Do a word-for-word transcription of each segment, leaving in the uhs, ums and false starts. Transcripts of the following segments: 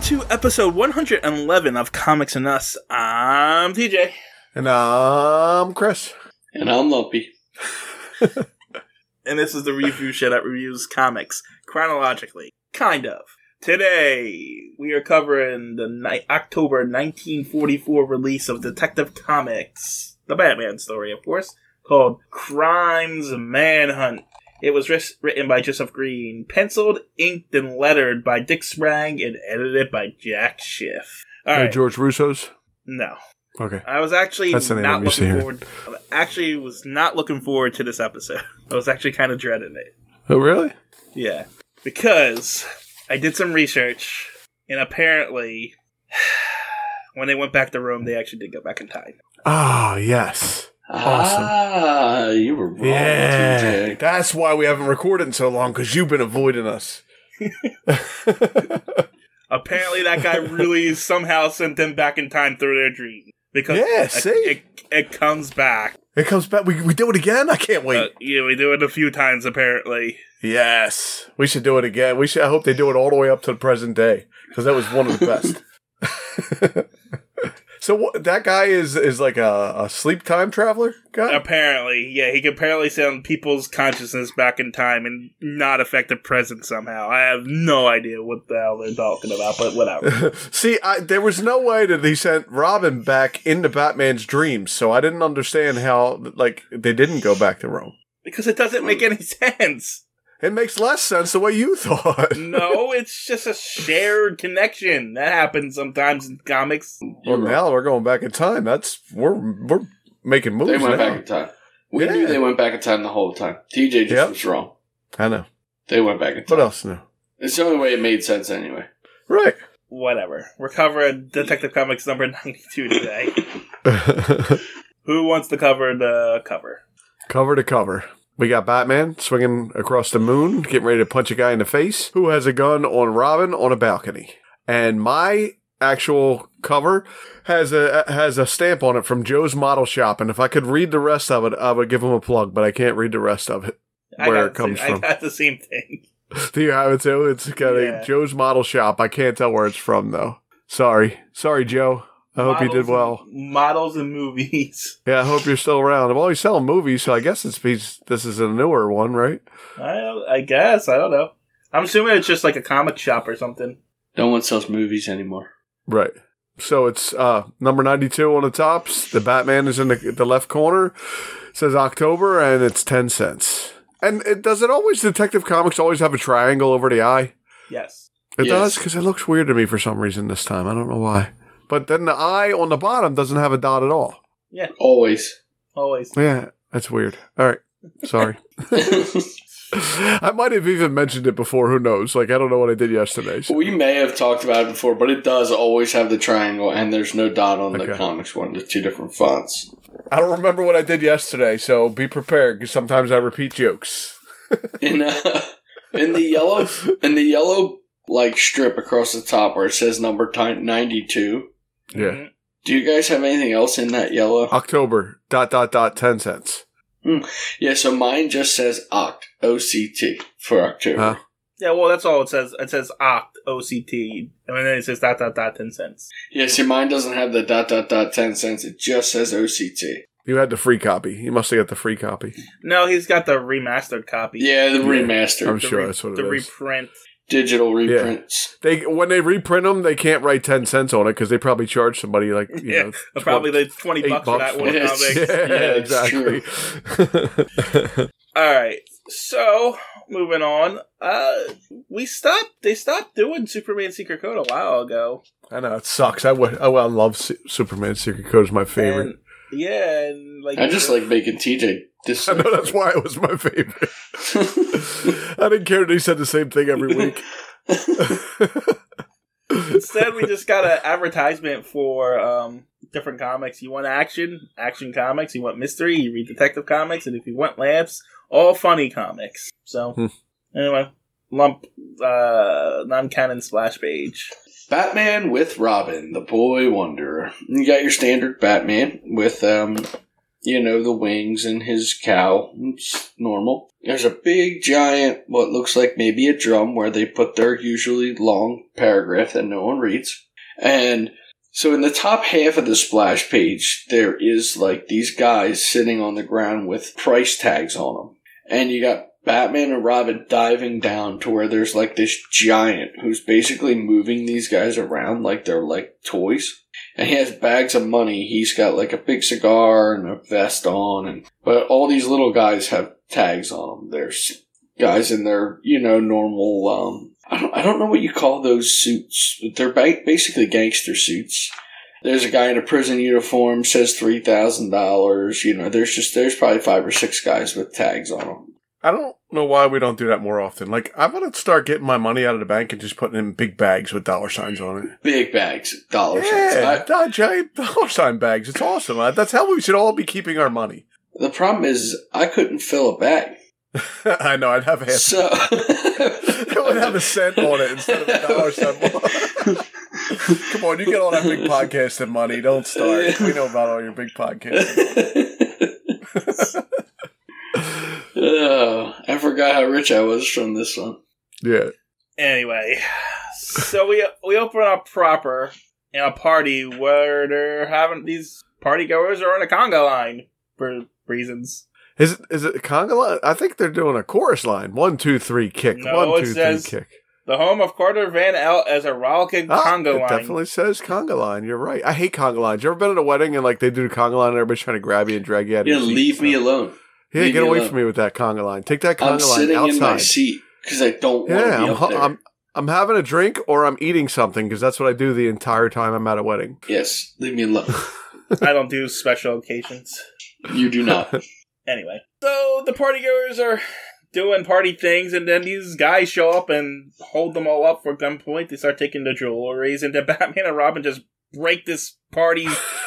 to episode one hundred eleven of Comics and Us. I'm T J. And I'm Chris. And I'm Lumpy. And this is the review show that reviews comics chronologically. Kind of. Today, we are covering the ni- October nineteen forty-four release of Detective Comics, the Batman story, of course, called Crimes Manhunt. It was ris- written by Joseph Green, penciled, inked, and lettered by Dick Sprang, and edited by Jack Schiff. All Hey, right. George Russo's? No. Okay. I was actually That's the name not I'm used to looking hearing. forward. I actually was not looking forward to this episode. I was actually kind of dreading it. Oh, really? Yeah, because I did some research, and apparently, when they went back to Rome, they actually did go back in time. Ah, yes. Awesome. Ah, you were wrong, Yeah. T J. That's why we haven't recorded in so long, because you've been avoiding us. Apparently, that guy really somehow sent them back in time through their dream. Because Yeah, it, see? it, it comes back. It comes back. We, we do it again? I can't wait. Uh, yeah, we do it a few times, apparently. Yes. We should do it again. We should. I hope they do it all the way up to the present day, because that was one of the best. So what, that guy is is like a, a sleep time traveler guy? Apparently, yeah, he can apparently send people's consciousness back in time and not affect the present somehow. I have no idea what the hell they're talking about, but whatever. See, I, there was no way that he sent Robin back into Batman's dreams, so I didn't understand how, like, they didn't go back to Rome. Because it doesn't make any sense. It makes less sense the way you thought. No, it's just a shared connection. That happens sometimes in comics. Well, now we're going back in time. That's we're we're making moves They went now. back in time. We Yeah. knew they went back in time the whole time. T J just Yep. was wrong. I know. They went back in time. What else new? It's the only way it made sense anyway. Right. Whatever. We're covering Detective Comics number ninety-two today. Who wants to cover the cover? Cover to cover. We got Batman swinging across the moon, getting ready to punch a guy in the face, who has a gun on Robin on a balcony. And my actual cover has a has a stamp on it from Joe's Model Shop. And if I could read the rest of it, I would give him a plug, but I can't read the rest of it, I where got it comes the, from. I got the same thing. Do you have it too? It's got Yeah. a Joe's Model Shop. I can't tell where it's from, though. Sorry. Sorry, Joe. I hope you did Models well. and- models and movies. Yeah, I hope you're still around. Well, he's selling movies, so I guess it's he's, this is a newer one, right? I, I guess. I don't know. I'm assuming it's just like a comic shop or something. No one sells movies anymore. Right. So it's uh, number ninety-two on the tops. The Batman is in the, the left corner. It says October, and it's ten cents. And it, does it always, Detective Comics always have a triangle over the eye? Yes. It Yes. does? Because it looks weird to me for some reason this time. I don't know why. But then the eye on the bottom doesn't have a dot at all. Yeah. Always. Always. Yeah, that's weird. All right. Sorry. I might have even mentioned it before. Who knows? Like, I don't know what I did yesterday. So. We may have talked about it before, but it does always have the triangle, and there's no dot on the Okay. comics one. There's two different fonts. I don't remember what I did yesterday, so be prepared, because sometimes I repeat jokes. In uh, in the yellow, in the yellow like strip across the top where it says number ninety-two. Yeah. Mhm. Do you guys have anything else in that yellow? October, dot, dot, dot, ten cents. Yeah, so mine just says Oct, O C T, for October. Huh? Yeah, well, that's all it says. It says Oct, O C T, and then it says dot, dot, dot, ten cents. Yeah, see, mine doesn't have the dot, dot, dot, ten cents. It just says O C T. You had the free copy. You must have got the free copy. No, he's got the remastered copy. Yeah, the Yeah, remaster. I'm The sure re- that's what it the is. reprint. Digital reprints. They When they reprint them, they can't write ten cents on it, because they probably charge somebody, like, you Yeah, know, probably tw- the twenty eight bucks for that bucks one for it. comic. Yeah, Yeah, it's exactly. All right, so moving on. Uh, we stopped. They stopped doing Superman Secret Code a while ago. I know, it sucks. I, would, I, well, I love Su- Superman Secret Code. Is my favorite. And, yeah, and like I just like making T J this. I know, that's why it was my favorite. I didn't care that he said the same thing every week. Instead, we just got an advertisement for um, different comics. You want action, action comics. You want mystery, you read Detective Comics. And if you want laughs, all funny comics. So, Hmm. anyway, lump, uh, non-canon splash page. Batman with Robin, the Boy Wonder. You got your standard Batman with um, you know, the wings and his cow. It's normal. There's a big, giant, what looks like maybe a drum where they put their usually long paragraph that no one reads. And so in the top half of the splash page, there is like these guys sitting on the ground with price tags on them. And you got Batman and Robin diving down to where there's like this giant who's basically moving these guys around like they're like toys. And he has bags of money. He's got like a big cigar and a vest on. and But all these little guys have tags on them. There's guys in their, you know, normal, um, I don't, I don't know what you call those suits. They're ba- basically gangster suits. There's a guy in a prison uniform, says three thousand dollars. You know, there's just, there's probably five or six guys with tags on them. I don't know why we don't do that more often. Like, I'm going to start getting my money out of the bank and just putting it in big bags with dollar signs on it. Big bags, dollar yeah, signs. I, giant dollar sign bags. It's awesome. That's how we should all be keeping our money. The problem is, I couldn't fill a bag. I know, I'd have half. So it would have a cent on it instead of a dollar sign. Come on, you get all that big podcasting money. Don't start. We know about all your big podcasting. Oh, I forgot how rich I was from this one. Yeah. Anyway, so we we open up proper in a party where they're having these party goers are on a conga line for reasons. Is it is it a conga line? I think they're doing a chorus line. One, two, three, kick. No, One, it two, says three, kick. The home of Carter Van Out as a rollicking Ah, conga it line. definitely says conga line. You're right. I hate conga lines. You ever been at a wedding and like they do the conga line and everybody's trying to grab you and drag you out of Yeah, your seat? leave me alone. Yeah, leave get me away alone. from me with that conga line. Take that conga I'm line sitting outside. in my seat because I don't want Yeah, to be I'm, up hu- there. I'm I'm having a drink or I'm eating something because that's what I do the entire time I'm at a wedding. Yes, leave me alone. I don't do special occasions. You do not. Anyway, so the partygoers are doing party things, and then these guys show up and hold them all up for gunpoint. They start taking the jewelries, and then Batman and Robin just break this party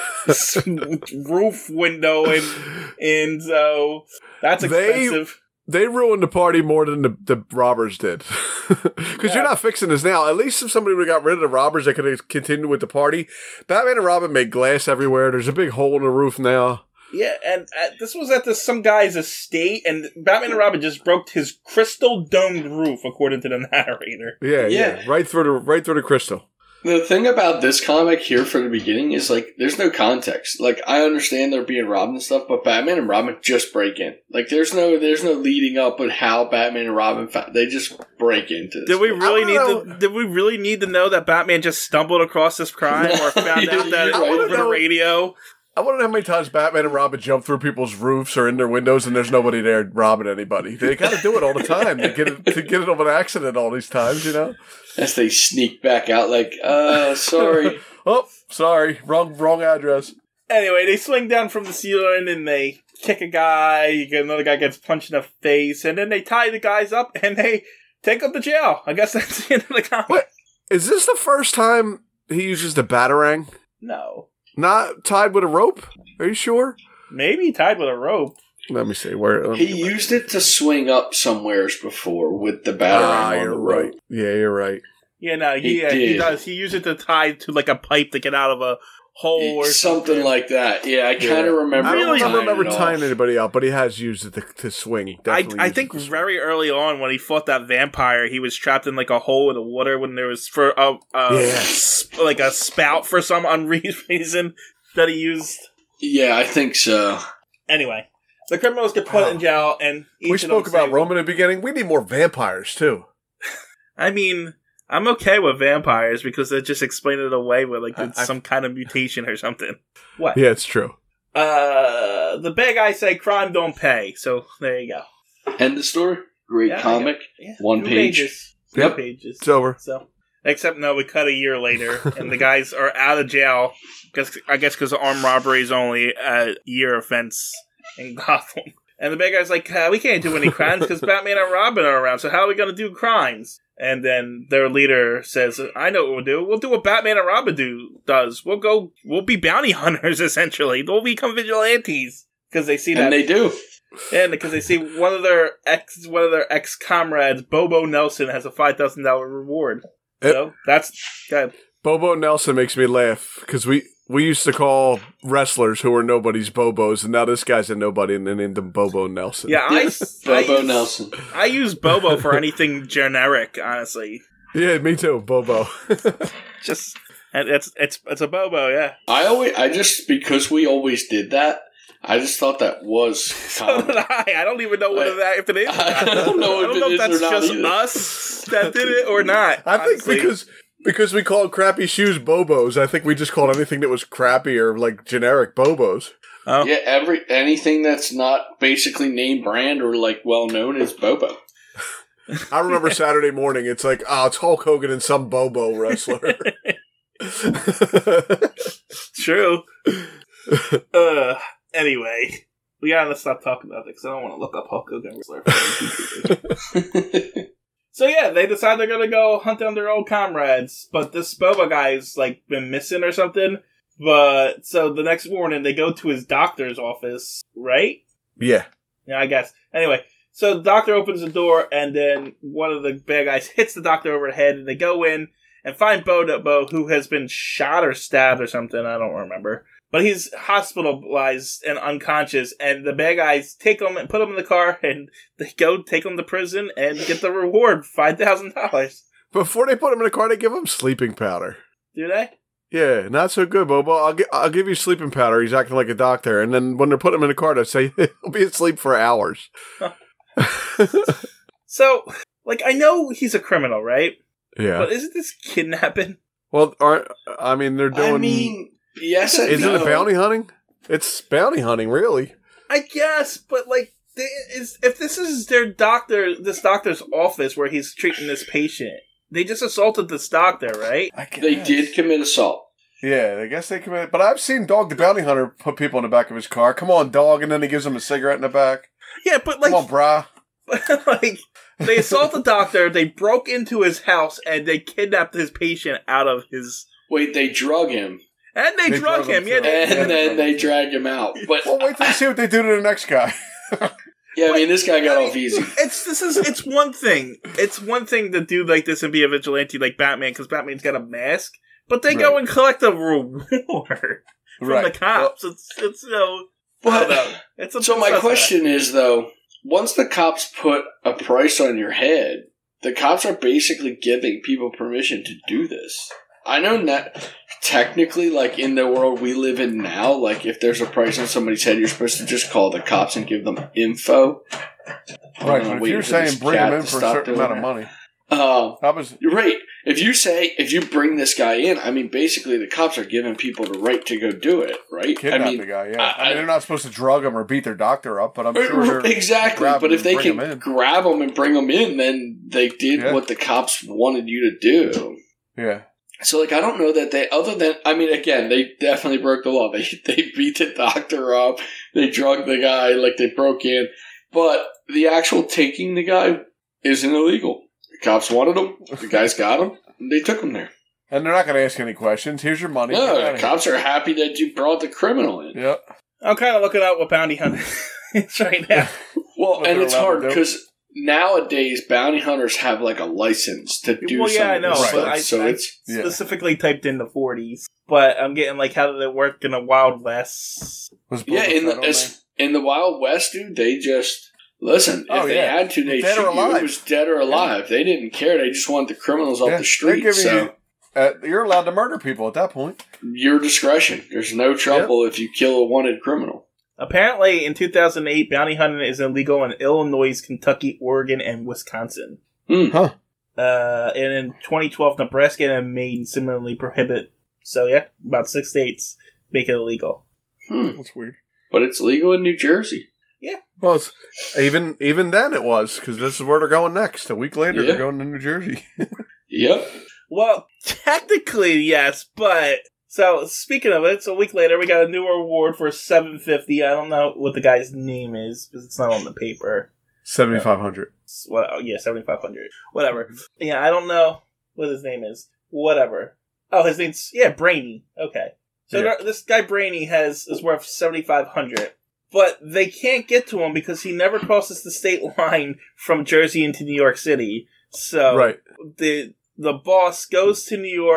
roof window, and and so that's expensive. They, they ruined the party more than the, the robbers did. Because Yeah. you're not fixing this now. At least if somebody would have got rid of the robbers, they could have continued with the party. Batman and Robin made glass everywhere. There's a big hole in the roof now. Yeah, and uh, this was at this some guy's estate, and Batman and Robin just broke his crystal domed roof, according to the narrator. Yeah, yeah, Yeah. right through the right through the crystal. The thing about this comic here from the beginning is, like, there's no context. Like, I understand they're being robbed and stuff, but Batman and Robin just break in. Like, there's no there's no leading up with how Batman and Robin fa- they just break into this. Did we really I need don't to? Did we really need to know that Batman just stumbled across this crime, or found Yeah, out that you're right. over the know. radio? I wonder how many times Batman and Robin jump through people's roofs or in their windows, and there's nobody there robbing anybody. They got to do it all the time to get it, to get it of an accident all these times, you know. As they sneak back out, like, uh, sorry. Oh, sorry, wrong wrong address. Anyway, they swing down from the ceiling and they kick a guy. You get another guy gets punched in the face, and then they tie the guys up and they take them to jail. I guess that's the end of the comic. What? Is this the first time he uses the Batarang? No, Not tied with a rope? Are you sure? maybe tied with a rope. Let me see. Where um, He used it to swing up somewheres before with the batarang Ah, on you're the right. rope. Yeah, you're right. Yeah, no, he He yeah, he did. does. He used it to tie to like a pipe to get out of a hole or Something like that. Yeah, I kind of Yeah. remember. I don't Really? remember, remember tying it tying off. anybody out, but he has used it to, to swing. He I, definitely I used think it to swing. very early on when he fought that vampire, he was trapped in like a hole in the water when there was for a, a Yeah. sp- like a spout for some unreasonable reason that he used. Yeah, I think so. Anyway, the criminals get put Wow. in jail, and each We of them spoke about say- Rome in the beginning. We need more vampires, too. I mean, I'm okay with vampires because they just explain it away with like it's I- I- some kind of mutation or something. What? Yeah, it's true. Uh, the big guys say crime don't pay, so there you go. End the story. Great Yeah, comic. Yeah, One two page. pages. Two Yep. pages. It's over. So, except no, we cut a year later, and the guys are out of jail. Cause, I guess because armed robbery is only a year offense in Gotham. And the big guy's like, uh, we can't do any crimes because Batman and Robin are around, so how are we going to do crimes? And then their leader says, I know what we'll do. We'll do what Batman and Robin do does. We'll go, we'll be bounty hunters, essentially. We'll become vigilantes. Because they see that. And they do. And because they see one of their ex, one of their ex comrades, Bobo Nelson, has a five thousand dollar reward. Yep. So that's good. Bobo Nelson makes me laugh because we we used to call wrestlers who were nobodies Bobos, and now this guy's a nobody, and they named him Bobo Nelson. Yeah, I, Bobo I use, Nelson. I use Bobo for anything generic, honestly. Yeah, me too, Bobo. Just it's it's it's a Bobo, yeah. I always, I just because we always did that. I just thought that was So common. did I. I don't even know what I- that if it is. I don't know if I don't it know if is that's or not just either. us that did it or not. I think honestly. because because we called crappy shoes Bobos, I think we just called anything that was crappy or like generic Bobos. Oh. Yeah, every anything that's not basically name brand or like well known is Bobo. I remember Saturday morning, it's like, oh, it's Hulk Hogan and some Bobo wrestler. True. uh, anyway, we gotta stop talking about it because I don't want to look up Hulk Hogan wrestler. So yeah, they decide they're gonna go hunt down their old comrades, but this Boba guy's like been missing or something. But so the next morning they go to his doctor's office, right? Yeah. Yeah, I guess. Anyway, so the doctor opens the door, and then one of the bad guys hits the doctor over the head, and they go in and find Bobo, who has been shot or stabbed or something. I don't remember. But he's hospitalized and unconscious, and the bad guys take him and put him in the car, and they go take him to prison and get the reward, five thousand dollars. Before they put him in the car, they give him sleeping powder. Do they? Yeah, not so good, Bobo. I'll, gi- I'll give you sleeping powder. He's acting like a doctor. And then when they're putting him in the car, they say he'll be asleep for hours. So, like, I know he's a criminal, right? Yeah. But isn't this kidnapping? Well, aren't, I mean, they're doing... I mean, yes and isn't no. it bounty hunting? It's bounty hunting, really. I guess, but like, they, is if this is their doctor, this doctor's office where he's treating this patient, they just assaulted this doctor, right? I guess. They did commit assault. Yeah, I guess they committed. But I've seen Dog the Bounty Hunter put people in the back of his car. Come on, dog. And then he gives them a cigarette in the back. Yeah, but like, Come on, brah. like they assault the doctor, they broke into his house, and they kidnapped his patient out of his. Wait, they drug him, And they, They drug drug him, him yeah. too. They, and Yeah, then they they drag him out. But Well, wait till you see what they do to the next guy. yeah, I mean, this guy got I mean, off easy. It's this is it's one thing. It's one thing to do like this and be a vigilante like Batman because Batman's got a mask, but they go Right. and collect a reward from Right. the cops. it's it's you know, I But- don't know. It's a So my suspect. question is, though, once the cops put a price on your head, the cops are basically giving people permission to do this. I know that technically, like in the world we live in now, like if there's a price on somebody's head, you're supposed to just call the cops and give them info. Right, Uh, but if waiting you're for this saying bring cat him in to for a stop certain doing amount of that. money. Um, I was... You're right. If you say, if you bring this guy in, I mean, basically the cops are giving people the right to go do it, right? Kidnap I mean, the guy, yeah. I- I, mean, they're not supposed to drug him or beat their doctor up, but I'm sure they're... exactly. grab But him if they and bring can him in. grab them and bring them in, then they did Yeah. what the cops wanted you to do. Yeah. So, like, I don't know that they, other than, I mean, again, they definitely broke the law. They they beat the doctor up. They drugged the guy, like, they broke in. But the actual taking the guy isn't illegal. The cops wanted him. The guys got him. And they took him there. And they're not going to ask any questions. Here's your money. Get No, outta the here. cops are happy that you brought the criminal in. Yep. I'm kind of looking out what bounty hunter is right now. Well, What and they're it's allowed hard to do. because nowadays bounty hunters have like a license to do well, some yeah, I of know, this Right. but stuff. I, so I it's Yeah. specifically typed in the forties. But I'm getting like, how did it work in the Wild West? Was yeah, Boba in Fett the on as, in the Wild West, dude, they just listen. Oh, if they yeah. had to, they Dead shoot or you. alive. It was dead or alive. They didn't care. They just wanted the criminals there? off Yeah, the they're street. giving So you- Uh, you're allowed to murder people at that point. your discretion. There's no trouble if you kill a wanted criminal. Apparently, in two thousand eight, bounty hunting is illegal in Illinois, Kentucky, Oregon, and Wisconsin. Hmm. Huh. Uh, and in twenty twelve, Nebraska and Maine similarly prohibit. So yeah, about six states make it illegal. Hmm. That's weird. But it's legal in New Jersey. Well, it's, even even then it was, because this is where they're going next. A week later, Yeah. they're going to New Jersey. Yep. Well, technically yes, but so speaking of it, it's a week later. We got a new award for seven fifty. I don't know what the guy's name is because it's not on the paper. seventy-five hundred. It's- Well, oh, yeah, seventy five hundred. Whatever. Yeah, I don't know what his name is. Whatever. Oh, his name's yeah, Brainy. Okay, so Yeah. there- this guy Brainy has is worth seventy five hundred. But they can't get to him because he never crosses the state line from Jersey into New York City. So Right. the the boss goes to New York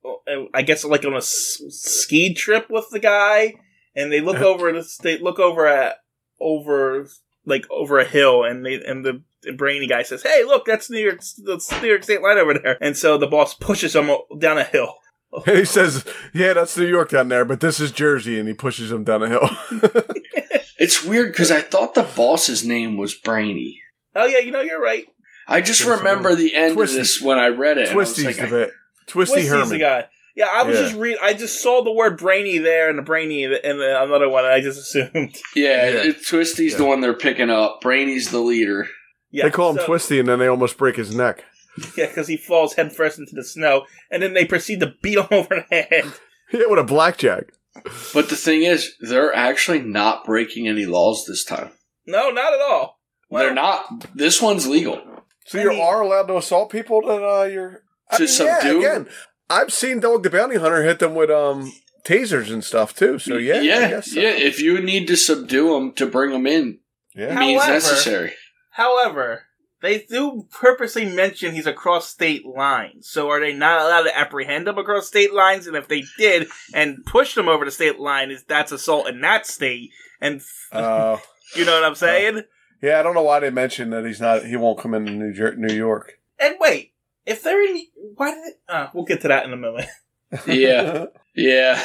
I guess like on a s- ski trip with the guy, and they look over this. They look over at over like over a hill, and they and the, the brainy guy says, "Hey, look, that's New York, that's New York State line over there." And so the boss pushes him down a hill. And he says, "Yeah, that's New York down there, but this is Jersey," and he pushes him down a hill. It's weird because I thought the boss's name was Brainy. Oh yeah, you know you're right. I just remember the end Twisty. of this when I read it. Twisty's and I was the like, bit. Twisty Twisty's Herman. the guy. Yeah, I was Yeah. just read. I just saw the word brainy there and the brainy and the, another one, and I just assumed. Yeah, Yeah. It, Twisty's Yeah. the one they're picking up. Brainy's the leader. Yeah, They call him so- Twisty, and then they almost break his neck. Yeah, because he falls headfirst into the snow, and then they proceed to beat him over the head. Yeah, with a blackjack. But the thing is, they're actually not breaking any laws this time. No, not at all. Well, they're not. This one's legal. So I you mean- are allowed to assault people that uh, you're... I To mean, yeah, subdue? again, I've seen Dog the Bounty Hunter hit them with um tasers and stuff, too. So, yeah, yeah, I guess so. yeah. If you need to subdue them to bring them in, Yeah. it means However- necessary. However, they do purposely mention he's across state lines. So are they not allowed to apprehend him across state lines? And if they did and pushed him over the state line, is that's assault in that state? And Uh, you know what I'm saying? yeah, I don't know why they mentioned that he's not. He won't come into New, Jer- New York. And wait, if they're in, why did? It, uh, we'll get to that in a moment. Yeah, yeah.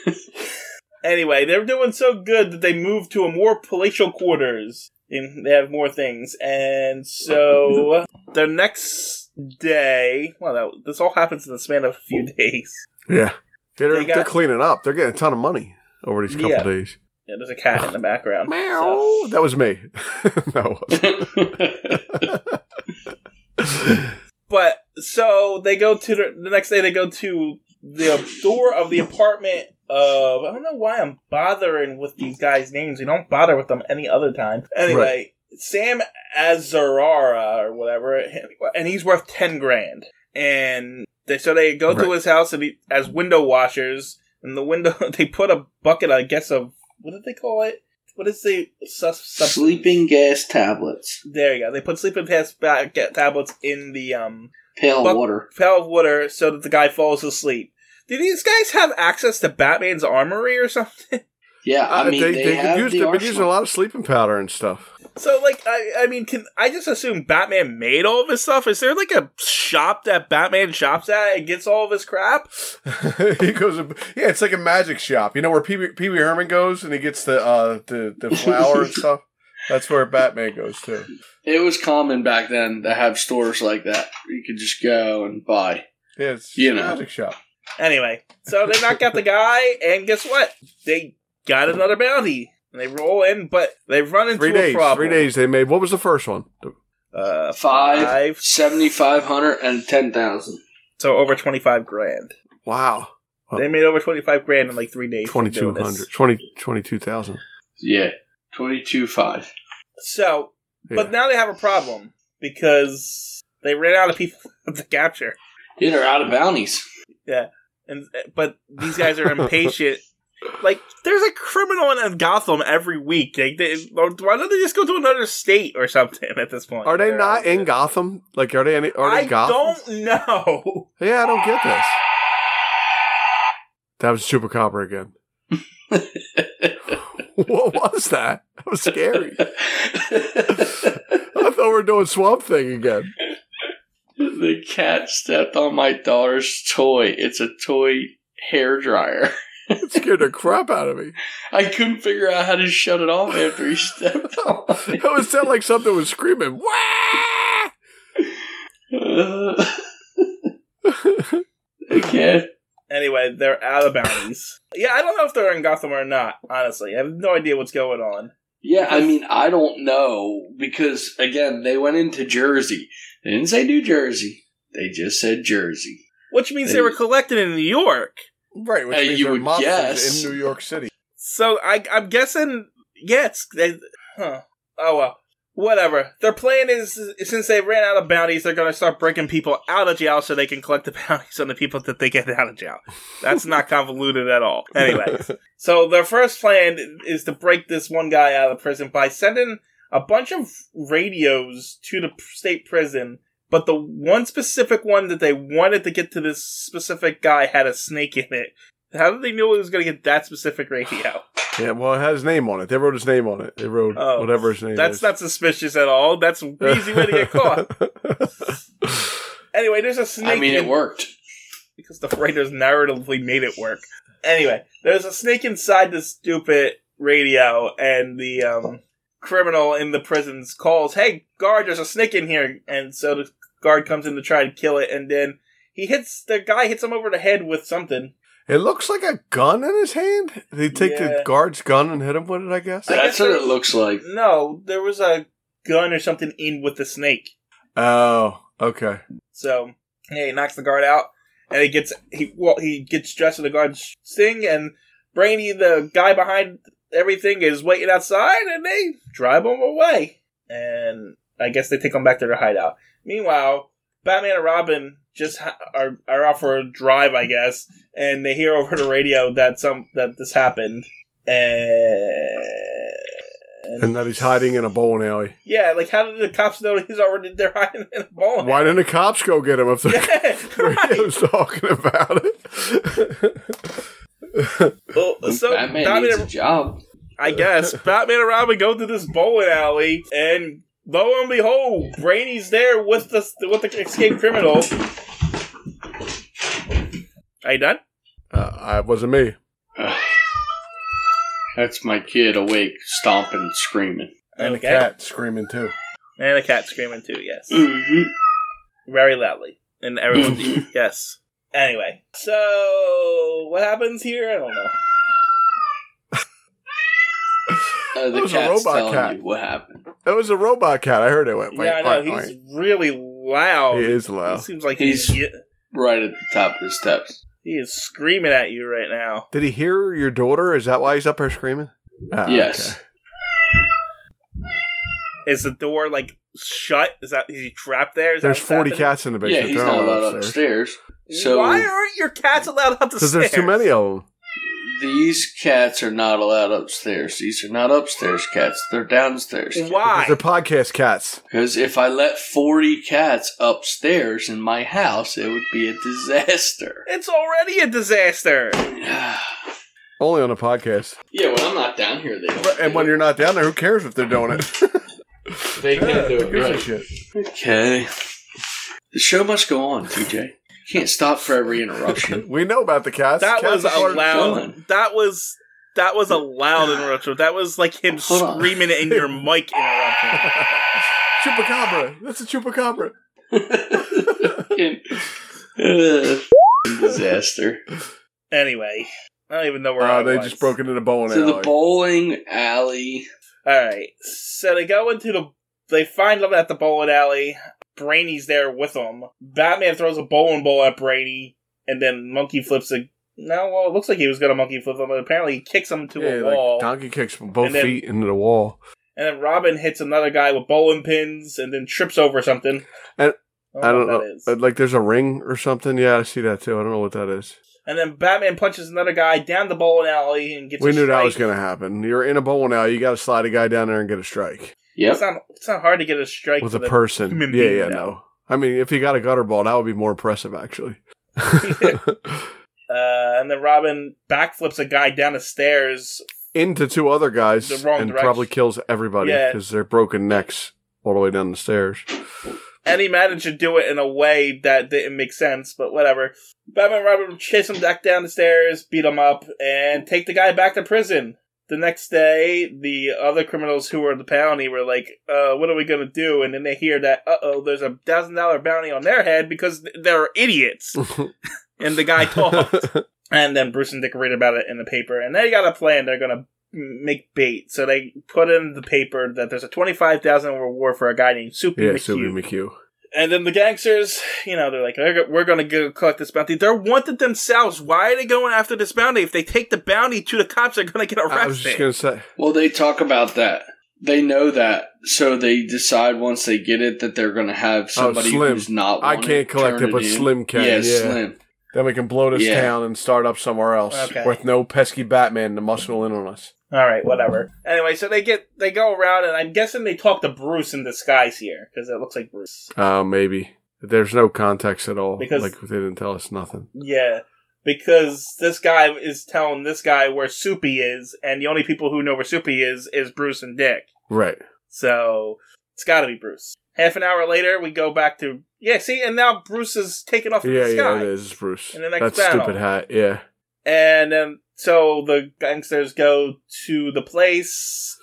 Anyway, they're doing so good that they move to a more palatial quarters, and they have more things. And so the next day, well, that, this all happens in the span of a few days. Yeah, yeah they're, They got- they're cleaning up. They're getting a ton of money over these couple Yeah. days. Yeah, there's a cat in the background. Meow. So- That was me. No, it wasn't. But so they go to the, the next day. They go to the door of the apartment of. I don't know why I'm bothering with these guys' names. We don't bother with them any other time. Anyway, Sam Azarara or whatever, and he's worth ten grand. And they so they go to Right. his house and he, as window washers. And the window, they put a bucket, I guess, of what did they call it? What is the sus- sus- Sleeping gas tablets. There you go. They put sleeping gas ba- get tablets in the um. Pail Buck- of water. pail of water so that the guy falls asleep. Do these guys have access to Batman's armory or something? Yeah, I Uh, mean, they, they, they have could use, the they've been using a arsenal. lot of sleeping powder and stuff. So, like, I, I mean, can I just assume Batman made all of his stuff? Is there like a shop that Batman shops at and gets all of his crap? He goes, yeah, it's like a magic shop. You know where Pee Wee Pee Wee Herman goes and he gets the uh, the the flour and stuff. That's where Batman goes too. It was common back then to have stores like that. You could just go and buy. Yeah, it's You a know. magic shop. Anyway, so they knock out the guy, and guess what? They got another bounty. And they roll in, but they run into Three a days. problem. Three days they made. What was the first one? Uh, Five, five. seventy-five hundred, and ten thousand. So over twenty-five grand. Wow. They made over twenty-five grand in like three days. from twenty-two doing hundred. this. twenty, twenty-two thousand. Yeah, twenty-two five. So, but now they have a problem because they ran out of people to capture. Yeah, they're out of bounties. And but these guys are impatient. Like, there's a criminal in Gotham every week. They, they, why don't they just go to another state or something at this point? Are they They're not out in there. Gotham? Like, are they? Any, are they I in Gotham? don't know. Yeah, I don't get this. That was Super Copper again. What was that? That was scary. I thought we were doing Swamp Thing again. The cat stepped on my daughter's toy. It's a toy hair dryer. It scared the crap out of me. I couldn't figure out how to shut it off after he stepped on it. It was sound like something was screaming. Wah! Uh, I can't. Anyway, they're out of bounties. Yeah, I don't know if they're in Gotham or not, honestly. I have no idea what's going on. Yeah, I mean, I don't know because again, they went into Jersey. They didn't say New Jersey. They just said Jersey. Which means They- they were collected in New York. Right, which Hey, means you they're would mobsters guess. in New York City. So I, I'm guessing, yeah, it's, they, huh. Oh well. Whatever. Their plan is, since they ran out of bounties, they're going to start breaking people out of jail so they can collect the bounties on the people that they get out of jail. That's not convoluted at all. Anyway, so their first plan is to break this one guy out of prison by sending a bunch of radios to the state prison, but the one specific one that they wanted to get to this specific guy had a snake in it. How did they know it was going to get that specific radio? Yeah, well, it has his name on it. They wrote his name on it. They wrote Oh, whatever his name That's is. not suspicious at all. That's an easy way to get caught. Anyway, there's a snake. I mean, in- it worked. because the writers narratively made it work. Anyway, there's a snake inside this stupid radio, and the um, criminal in the prisons calls, "Hey, guard, there's a snake in here." And so the guard comes in to try to kill it, and then he hits, the guy hits him over the head with something. It looks like a gun in his hand. They take Yeah. the guard's gun and hit him with it, I guess. I That's guess what there- it looks like. No, there was a gun or something in with the snake. Oh, okay. So, yeah, he knocks the guard out, and he gets he well, he gets dressed in the guard's thing, and Brainy, the guy behind everything, is waiting outside, and they drive him away. And I guess they take him back to their hideout. Meanwhile, Batman and Robin just ha- are are off for a drive, I guess, and they hear over the radio that some that this happened, and. And that he's hiding in a bowling alley. Yeah, like how did the cops know he's already there hiding in a bowling? Why didn't the cops go get him if the Yeah, right. radio's talking about it? Well, so Batman Batman needs a and- job. I guess Batman and Robin go to this bowling alley, and lo and behold, Brainy's there with the with the escaped criminal. Are you done? Uh, it wasn't me. Ugh. That's my kid awake, stomping, screaming. And Okay. the cat screaming too. And the cat screaming too. Yes, Mm-hmm. very loudly, and everyone's eating. Yes. Anyway, so what happens here? I don't know. Uh, the It was a cat's robot telling cat. you what happened. It was a robot cat. I heard it went. Yeah, I know. He's really loud. He is He loud. seems like He's- he's Right at the top of the steps. he is screaming at you right now. Did he hear your daughter? Is that why he's up there screaming? Ah, Yes. okay. Is the door like shut? Is that is he trapped there? Is There's that what's forty happening? cats in the Yeah, basement. he's They're not all allowed upstairs. upstairs. So Why aren't your cats allowed up the Because stairs? there's too many of them. these cats are not allowed upstairs. These are not upstairs cats. They're downstairs. Why? Because they're podcast cats. Because if I let forty cats upstairs in my house, it would be a disaster. It's already a disaster. Only on a podcast. Yeah, when I'm not down here, they don't. And when you're not down there, who cares if they're doing it? they can't do Who gives a it shit? right. Okay. The show must go on, T J. Can't stop for every interruption. We know about the cats. That Cats was are a part of the show. loud. That was that was a loud interruption. That was like him Hold on. screaming in your mic interruption. Chupacabra. That's a chupacabra. uh, disaster. Anyway, I don't even know where Uh, I they was. just broke into the bowling To alley. the bowling alley. All right, so they go into the. They find them at the bowling alley. Brainy's there with them. Batman throws a bowling ball at Brainy, and then Monkey flips a. No, well, it looks like he was going to monkey flip him, but apparently he kicks him to yeah, a like wall. donkey kicks from both And then- feet into the wall. And then Robin hits another guy with bowling pins, and then trips over something. And- I don't what know. that is. uh, Like there's a ring or something. Yeah, I see that too. I don't know what that is. And then Batman punches another guy down the bowling alley and gets. We a knew that strike. was going to happen. You're in a bowling alley. You got to slide a guy down there and get a strike Yep. It's not. It's not hard to get a strike with with a person. human Yeah, being, yeah, though. no. I mean, if he got a gutter ball, that would be more impressive, actually. Uh, and then Robin backflips a guy down the stairs. Into two other guys The wrong and direction. probably kills everybody Yeah. because they're broken necks all the way down the stairs. And he managed to do it in a way that didn't make sense, but whatever. Batman and Robin chase him back down the stairs, beat him up, and take the guy back to prison. The next day, the other criminals who were the bounty were like, uh, what are we gonna do? And then they hear that, uh-oh, there's a thousand dollar bounty on their head because they're idiots. And the guy talked. And then Bruce and Dick read about it in the paper, and they got a plan. They're gonna make bait. So they put in the paper that there's a twenty-five thousand reward for a guy named Soupy yeah, McHugh. Soupy McHugh. And then the gangsters, you know, they're like, we're going to go collect this bounty. They're wanted themselves. Why are they going after this bounty? If they take the bounty to the cops, they're going to get arrested. I was just going to say. Well, they talk about that. They know that, so they decide once they get it that they're going to have somebody Oh, Slim. who's not. I wanted can't collect turn it, but in. Slim can, Yeah, yeah. Slim. Then we can blow this Yeah. town and start up somewhere else Okay. with no pesky Batman to muscle in on us. All right, whatever. Anyway, so they get they go around, and I'm guessing they talk to Bruce in disguise here because it looks like Bruce. Uh, maybe. There's no context at all. Because- like, they didn't tell us nothing. Yeah. Because this guy is telling this guy where Soupy is, and the only people who know where Soupy is is Bruce and Dick. Right. So, it's gotta be Bruce. Half an hour later, we go back to... Yeah, see, and now Bruce is taking off in Yeah, the sky. yeah, it is Bruce. In the next that battle. stupid hat, yeah. And then, so the gangsters go to the place,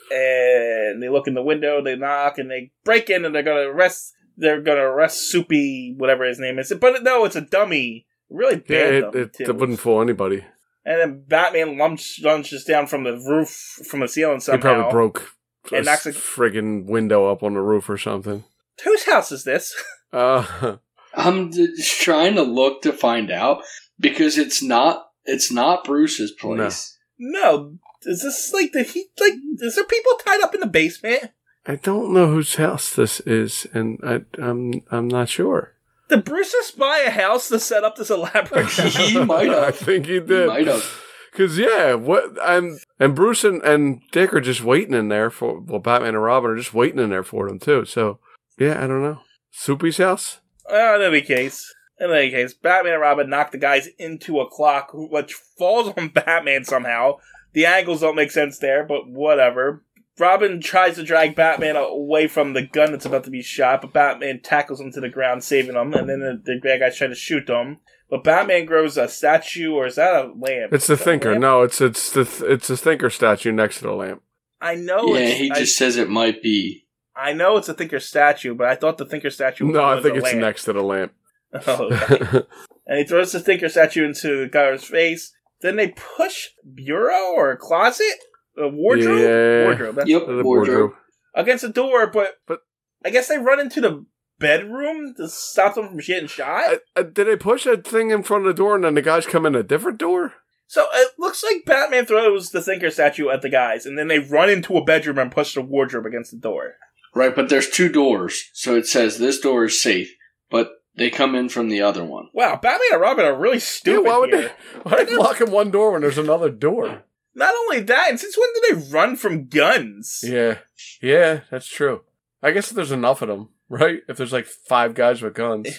and they look in the window, they knock, and they break in, and they're gonna arrest... They're gonna arrest Soupy, whatever his name is. But no, it's a dummy. Really bad Yeah, it, dummy, it, too. it wouldn't fool anybody. And then Batman lunge, lunges down from the roof, from the ceiling somehow. He probably broke a And knocks a- friggin' window up on the roof or something. Whose house is this? Uh, I'm just trying to look to find out because it's not. It's not Bruce's place. No, is this like, did he, like, is there people tied up in the basement? I don't know whose house this is, and I, I'm I'm not sure. Did Bruce just buy a house to set up this elaborate house? He might I have. think he He did. might have. Cause yeah, what and and Bruce and, and Dick are just waiting in there for well, Batman and Robin are just waiting in there for them too. So yeah, I don't know. Soupy's house. Uh, in any case, in any case, Batman and Robin knock the guys into a clock, which falls on Batman somehow. The angles don't make sense there, but whatever. Robin tries to drag Batman away from the gun that's about to be shot, but Batman tackles him to the ground, saving him, and then the, the bad guys try to shoot them. But Batman grows a statue, or is that a lamp? It's the Is that a Thinker. lamp? No, it's it's the it's the Thinker statue next to the lamp. I know Yeah, it's, he I, just says it might be. I know it's a Thinker statue, but I thought the Thinker statue was No, I was think a it's lamp. next to the lamp. Oh, okay. And he throws the Thinker statue into the guy's face. Then they push bureau or closet, a wardrobe, Yeah. wardrobe. That's Yep, The wardrobe. against the door, but But- I guess they run into the bedroom to stop them from getting shot. Uh, uh, did they push that thing in front of the door and then the guys come in a different door? So it looks like Batman throws the Thinker statue at the guys, and then they run into a bedroom and push the wardrobe against the door. Right, but there's two doors, so it says this door is safe, but they come in from the other one. Wow, Batman and Robin are really stupid yeah, why would here. they? Why are they locking one door when there's another door? Not only that, and since when did they run from guns? Yeah, yeah, that's true. I guess if there's enough of them, right? If there's like five guys with guns.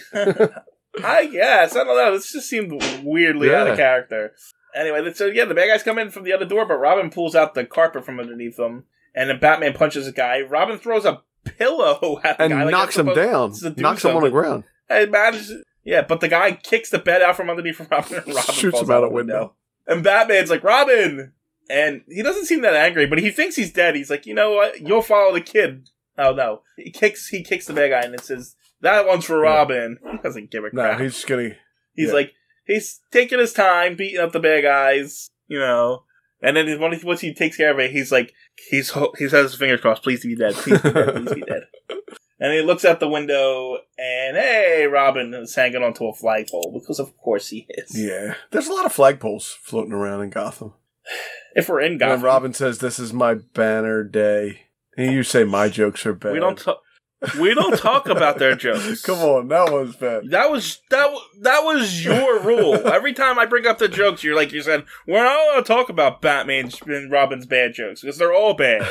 I guess. I don't know. This just seemed weirdly out of Yeah. character. Anyway, so yeah, the bad guys come in from the other door, but Robin pulls out the carpet from underneath them, and then Batman punches a guy. Robin throws a pillow at the and guy. like knocks that's him down. supposed to do Knocks him on the something. ground. And manages, yeah, but the guy kicks the bed out from underneath Robin, and Robin Shoots falls him out out a the window. window. And Batman's like, Robin! And he doesn't seem that angry, but he thinks he's dead. He's like, you know what? You'll follow the kid. Oh, no. He kicks He kicks the bad guy, and it says, that one's for Yeah. Robin. He doesn't give a No, crap. he's just gonna. He's yeah. like, he's taking his time, beating up the bad guys, you know. And then once once he takes care of it, he's like, he's ho- he has his fingers crossed, please be dead, please be dead, please be dead. And he looks out the window, and hey, Robin is hanging onto a flagpole, because of course he is. Yeah, there's a lot of flagpoles floating around in Gotham. If we're in And Gotham, Robin says, "This is my banner day." And you say, "My jokes are bad." we don't talk. We don't talk about their jokes. Come on, that was bad. That was that. wa- That was your rule. Every time I bring up the jokes, you're like you said, we're not going to talk about Batman's and Robin's bad jokes because they're all bad.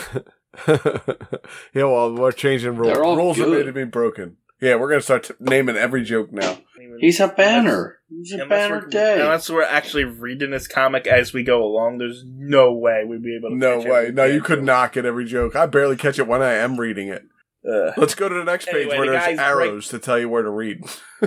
Yeah, well, we're changing rules. They're all Rules are good. made to be broken. Yeah, we're gonna start t- naming every joke now. He's a banner. He's a Unless banner we're, day. unless we're actually reading this comic as we go along, there's no way we'd be able to. No catch way. every No, you bad could joke. not get every joke. I barely catch it when I am reading it. Ugh. Let's go to the next page Anyway, where the there's guys arrows to tell you where to read.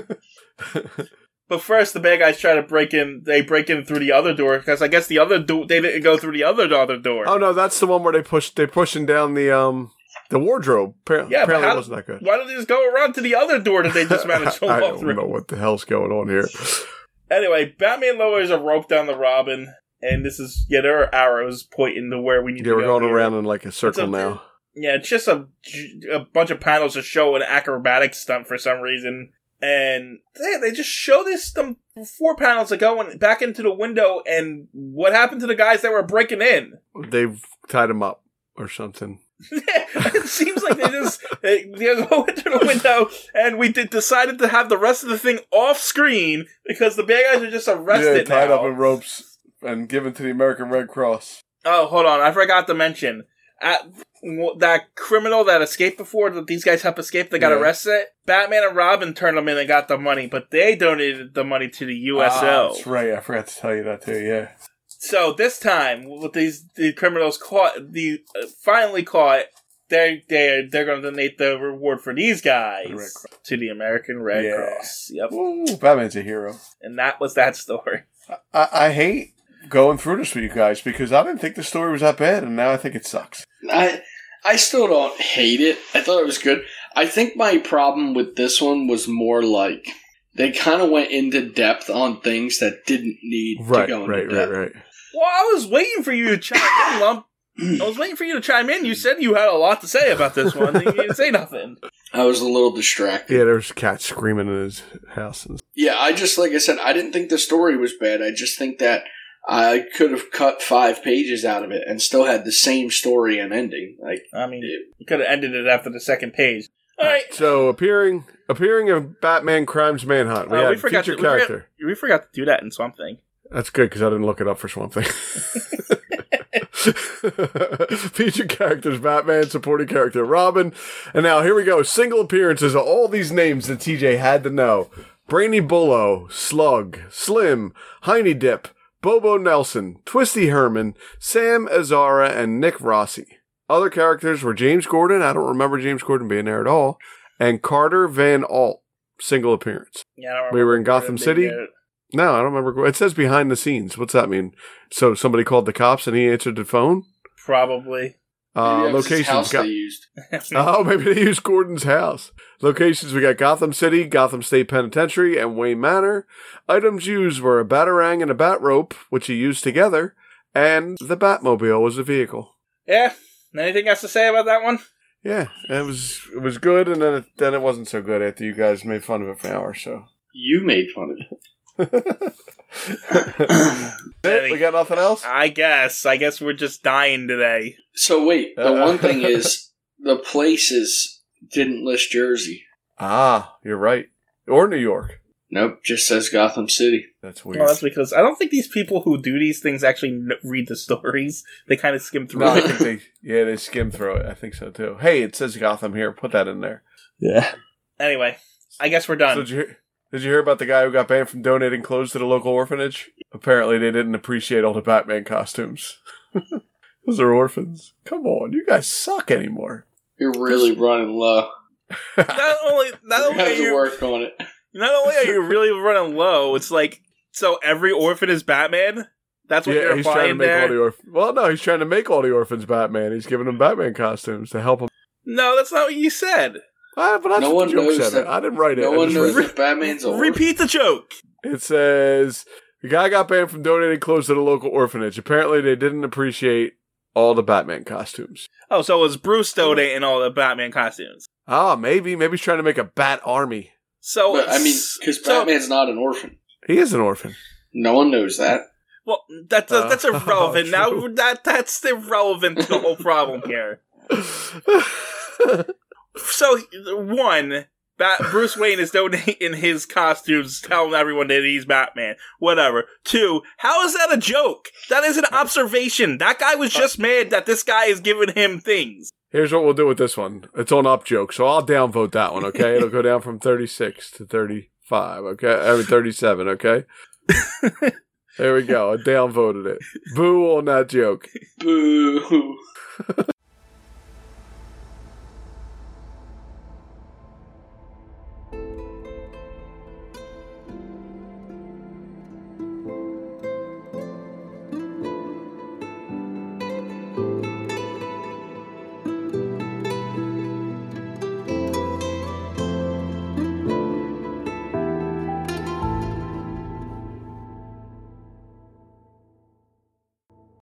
But first, the bad guys try to break in. They break in through the other door because I guess the other door they didn't go through the other other door. Oh no, that's the one where they push. They're pushing down the um the wardrobe. Apparently, Yeah, but apparently how- it wasn't that good. Why don't they just go around to the other door that they just managed to I walk don't through? know what the hell's going on here. Anyway, Batman lowers a rope down the Robin, and this is yeah, there are arrows pointing to where we need Yeah, to we're go. going here. around in like a circle a- now. Yeah, it's just a, a bunch of panels to show an acrobatic stunt for some reason. And they, they just show this them four panels that go in, back into the window, and what happened to the guys that were breaking in? They've tied him up or something. It seems like they just they, they go into the window, and we did, decided to have the rest of the thing off screen because the bad guys are just arrested yeah, tied now. up in ropes and given to the American Red Cross. Oh, hold on, I forgot to mention. at that criminal that escaped before that these guys helped escape, they got Yeah. arrested. Batman and Robin turned them in and got the money, but they donated the money to the U S O. Ah, that's right. I forgot to tell you that too. Yeah. So this time, with these the criminals caught, the uh, finally caught, they they they're going to donate the reward for these guys The Red Cross. to the American Red Yeah. Cross. Yep, Ooh, Batman's a hero. and that was that story. I, I hate going through this with you guys because I didn't think the story was that bad, and now I think it sucks. I I still don't hate it. I thought it was good. I think my problem with this one was more like they kind of went into depth on things that didn't need Right, to go into right, right, depth. right. Well, I was waiting for you to chime in, Lump. I was waiting for you to chime in. You said you had a lot to say about this one, and you didn't say nothing. I was a little distracted. Yeah, there's cats screaming in his house. And Yeah, I just, like I said, I didn't think the story was bad. I just think that I could have cut five pages out of it and still had the same story and ending. Like, I mean, you could have ended it after the second page. All right. So appearing appearing in Batman Crimes Manhunt, we Uh, had we forgot feature to, we forgot- character. We forgot to do that in Swamp Thing. That's good because I didn't look it up for Swamp Thing. Featured characters: Batman, supporting character Robin, and now here we go. Single appearances of all these names that T J had to know: Brainy Bullo, Slug, Slim, Heiny Dip, Bobo Nelson, Twisty Herman, Sam Azara, and Nick Rossi. Other characters were James Gordon. I don't remember James Gordon being there at all, and Carter Van Alt. Single appearance. Yeah, I don't We were in remember Gotham they City? did it. No, I don't remember. It says behind the scenes. What's that mean? So somebody called the cops and he answered the phone? Probably. Uh, maybe that was his locations. house Got, they used. oh, maybe they used Gordon's house. Locations, we got Gotham City, Gotham State Penitentiary, and Wayne Manor. Items used were a Batarang and a Bat Rope, which he used together, and the Batmobile was a vehicle. Yeah. Anything else to say about that one? Yeah, it was it was good, and then it, then it wasn't so good after you guys made fun of it for an hour or so. You made fun of it. We got nothing else? I guess. I guess we're just dying today. So wait, the Uh, one thing is the places didn't list Jersey. Ah, you're right. Or New York. Nope, just says Gotham City. That's weird. Well, that's because I don't think these people who do these things actually n- read the stories. They kind of skim through No, I it. think they, yeah, they skim through it. I think so too. Hey, it says Gotham here. Put that in there. Yeah. Anyway, I guess we're done. So did you hear, did you hear about the guy who got banned from donating clothes to the local orphanage? Apparently, they didn't appreciate all the Batman costumes. Those are orphans. Come on, you guys suck anymore. You're really running low. not only, not You only are have to you, work on it. not only are you really running low, it's like so every orphan is Batman. That's what Yeah, you're he's trying to implying make there. all the orphans. Well, no, he's trying to make all the orphans Batman. He's giving them Batman costumes to help them. No, that's not what you said. Ah, but that's No what one the joke knows said. that- I didn't write it. No I one just knows read it. if Batman's a Repeat the joke. It says the guy got banned from donating clothes to the local orphanage. Apparently, they didn't appreciate all the Batman costumes. Oh, so it was Bruce donating all the Batman costumes. Ah, maybe. Maybe he's trying to make a Bat army. So But, I mean, it's- because so- Batman's not an orphan. He is an orphan. No one knows that. Well, that's Uh, that's irrelevant. now true. that that's irrelevant to the whole problem here. So one, Bat- Bruce Wayne is donating his costumes, telling everyone that he's Batman. Whatever. Two, how is that a joke? That is an observation. That guy was just mad that this guy is giving him things. Here's what we'll do with this one. It's on up joke, so I'll downvote that one, okay? It'll go down from thirty-six to thirty-five, okay? I mean, thirty-seven, okay? There we go. I downvoted it. Boo on that joke. Boo.